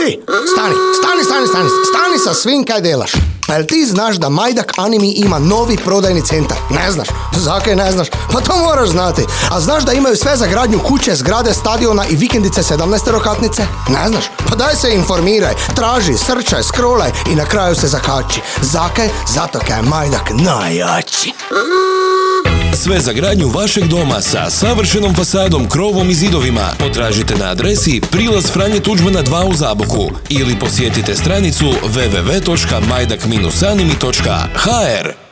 Stani sa svim kaj delaš. Pa jel ti znaš da Majdak Anime ima novi prodajni centar? Ne znaš. Zakaj ne znaš? Pa to moraš znati. A znaš da imaju sve za gradnju kuće, zgrade, stadiona i vikendice 17-rokatnice? Ne znaš? Pa daj se informiraj, traži, srčaj, scrollaj i na kraju se zakači. Zakaj? Zato kaj je Majdak najjači. Sve za gradnju vašeg doma sa savršenom fasadom, krovom i zidovima potražite na adresi Prilaz Franje Tuđmana 2 u Zaboku ili posjetite stranicu www.majdak-anime.hr.